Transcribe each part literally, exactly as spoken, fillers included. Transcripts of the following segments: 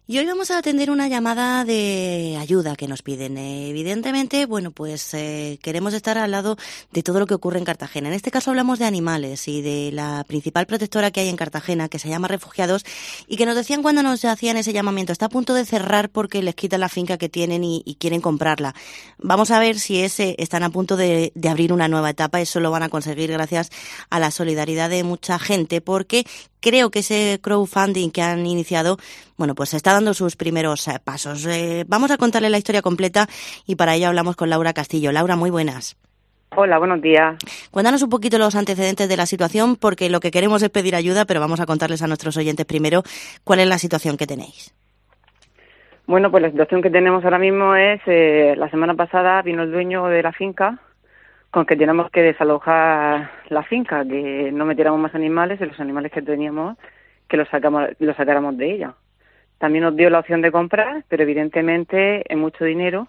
Y hoy vamos a atender una llamada de ayuda que nos piden. Eh, evidentemente, bueno, pues eh, queremos estar al lado de todo lo que ocurre en Cartagena. En este caso hablamos de animales y de la principal protectora que hay en Cartagena, que se llama Refugiados, y que nos decían cuando nos hacían ese llamamiento, está a punto de cerrar porque les quitan la finca que tienen y, y quieren comprarla. Vamos a ver si ese, están a punto de, de abrir una nueva etapa. Eso lo van a conseguir gracias a la solidaridad de mucha gente, porque creo que ese crowdfunding que han iniciado, bueno, pues está dando sus primeros eh, pasos. Eh, vamos a contarle la historia completa y para ello hablamos con Laura Castillo. Laura, muy buenas. Hola, buenos días. Cuéntanos un poquito los antecedentes de la situación, porque lo que queremos es pedir ayuda, pero vamos a contarles a nuestros oyentes primero cuál es la situación que tenéis. Bueno, pues la situación que tenemos ahora mismo es, eh, la semana pasada vino el dueño de la finca con que tenemos que desalojar la finca, que no metiéramos más animales y los animales que teníamos que los, sacamos, los sacáramos de ella. También nos dio la opción de comprar, pero evidentemente es mucho dinero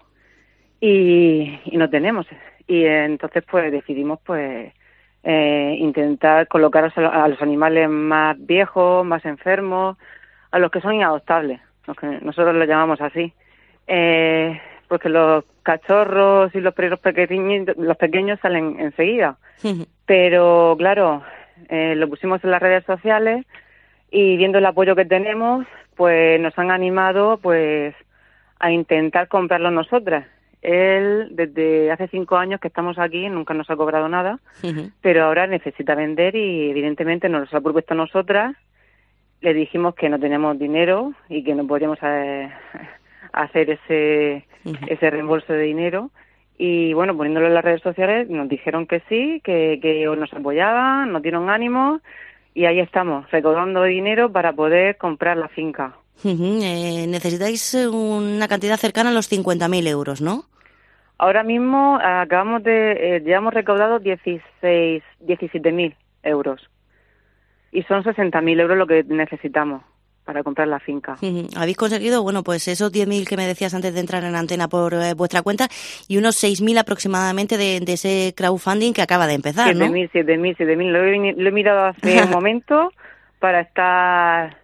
y, y no tenemos. Y entonces pues decidimos pues eh, intentar colocar a los animales más viejos, más enfermos, a los que son inadoptables, los que nosotros los llamamos así. Eh, porque los cachorros y los perros pequeños, los pequeños salen enseguida. Pero claro, eh, lo pusimos en las redes sociales y viendo el apoyo que tenemos, pues nos han animado pues a intentar comprarlo nosotras. Él, desde hace cinco años que estamos aquí, nunca nos ha cobrado nada, uh-huh. pero ahora necesita vender y evidentemente nos lo ha propuesto a nosotras. Le dijimos que no teníamos dinero y que no podíamos eh, hacer ese, uh-huh. ese reembolso de dinero. Y bueno, poniéndolo en las redes sociales, nos dijeron que sí, que, que nos apoyaban, nos dieron ánimo. Y ahí estamos, recaudando dinero para poder comprar la finca. Uh-huh. Eh, necesitáis una cantidad cercana a los cincuenta mil euros, ¿no? Ahora mismo acabamos de, eh, ya hemos recaudado dieciséis, diecisiete mil euros. Y son sesenta mil euros lo que necesitamos para comprar la finca. Uh-huh. Habéis conseguido, bueno, pues esos diez mil que me decías antes de entrar en antena por eh, vuestra cuenta y unos seis mil aproximadamente de, de ese crowdfunding que acaba de empezar, ¿no? siete mil, siete mil, siete mil. Lo he, lo he mirado hace un momento para estar...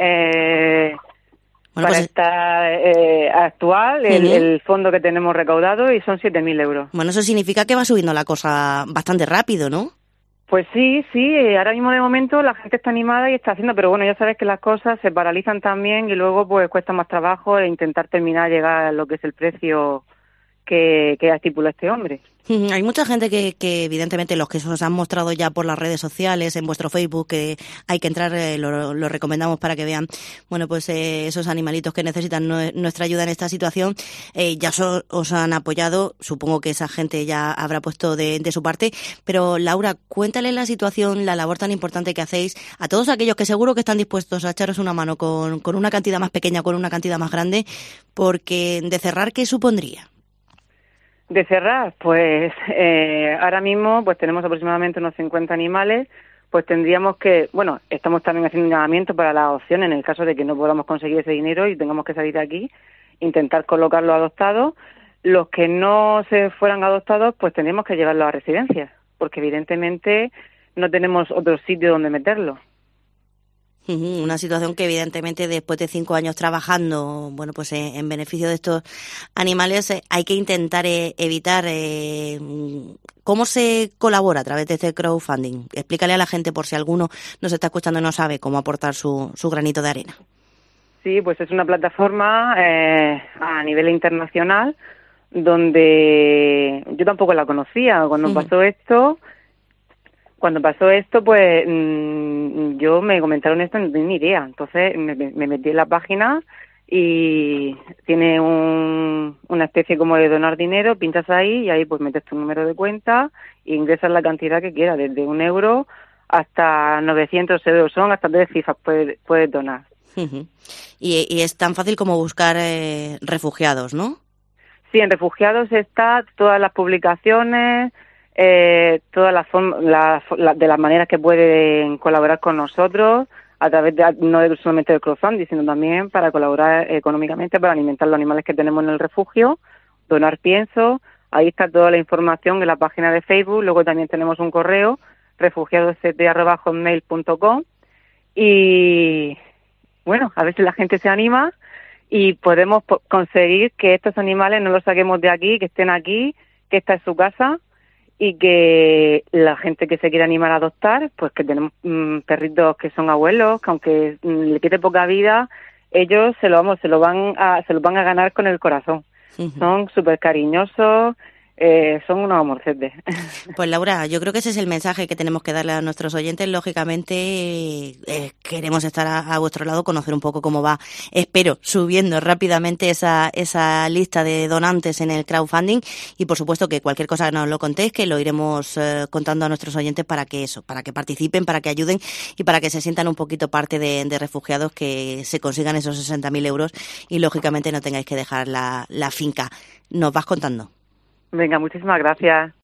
Eh, Bueno, para pues, estar eh, actual el, uh-huh. el fondo que tenemos recaudado y son siete mil euros. Bueno, eso significa que va subiendo la cosa bastante rápido, ¿no? Pues sí, sí, ahora mismo de momento la gente está animada y está haciendo, pero bueno, ya sabes que las cosas se paralizan también y luego pues cuesta más trabajo e intentar terminar, llegar a lo que es el precio que, que estipula este hombre. Hay mucha gente que, que evidentemente los que se os han mostrado ya por las redes sociales, en vuestro Facebook, que hay que entrar, eh, lo, lo recomendamos para que vean, bueno, pues eh, esos animalitos que necesitan no, nuestra ayuda en esta situación, eh, ya so, os han apoyado, supongo que esa gente ya habrá puesto de, de su parte, pero Laura, cuéntale la situación, la labor tan importante que hacéis a todos aquellos que seguro que están dispuestos a echaros una mano con, con una cantidad más pequeña, con una cantidad más grande, porque de cerrar, ¿qué supondría? De cerrar, pues eh, ahora mismo pues tenemos aproximadamente unos cincuenta animales, pues tendríamos que, bueno, estamos también haciendo un llamamiento para la adopción en el caso de que no podamos conseguir ese dinero y tengamos que salir de aquí, intentar colocarlos adoptados. Los que no se fueran adoptados, pues tendríamos que llevarlos a residencias, porque evidentemente no tenemos otro sitio donde meterlos. Una situación que evidentemente después de cinco años trabajando, bueno, pues en, en beneficio de estos animales eh, hay que intentar eh, evitar. Eh, ¿Cómo se colabora a través de este crowdfunding? Explícale a la gente por si alguno nos está escuchando y no sabe cómo aportar su, su granito de arena. Sí, pues es una plataforma eh, a nivel internacional donde yo tampoco la conocía. Cuando uh-huh. pasó esto... Cuando pasó esto, pues mmm, yo me comentaron esto, no tenía ni idea. Entonces me, me metí en la página y tiene un, una especie como de donar dinero, pinchas ahí y ahí pues metes tu número de cuenta e ingresas la cantidad que quieras, desde un euro hasta novecientos euros, son hasta tres cifras puedes, puedes donar. Uh-huh. Y, y es tan fácil como buscar eh, refugiados, ¿no? Sí, en refugiados está todas las publicaciones... Eh, todas las formas, la, la, de las maneras que pueden colaborar con nosotros a través de, no solamente del crowdfunding, sino también para colaborar económicamente para alimentar los animales que tenemos en el refugio, donar pienso, ahí está toda la información en la página de Facebook, luego también tenemos un correo, refugiadosct arroba hotmail punto com y bueno, a ver si la gente se anima y podemos po- conseguir que estos animales no los saquemos de aquí, que estén aquí, que esta es su casa y que la gente que se quiera animar a adoptar, pues que tenemos mmm, perritos que son abuelos, que aunque mmm, le quede poca vida, ellos se lo vamos, se lo van a, se lo van a ganar con el corazón. Uh-huh. Son súper cariñosos. Eh, son unos amorcetes. Pues Laura, yo creo que ese es el mensaje que tenemos que darle a nuestros oyentes. Lógicamente eh, queremos estar a, a vuestro lado, conocer un poco cómo va, espero, subiendo rápidamente esa esa lista de donantes en el crowdfunding y por supuesto que cualquier cosa que nos lo contéis, que lo iremos eh, contando a nuestros oyentes para que eso, para que participen, para que ayuden y para que se sientan un poquito parte de, de refugiados, que se consigan esos sesenta mil euros y lógicamente no tengáis que dejar la, la finca. Nos vas contando. Venga, muchísimas gracias.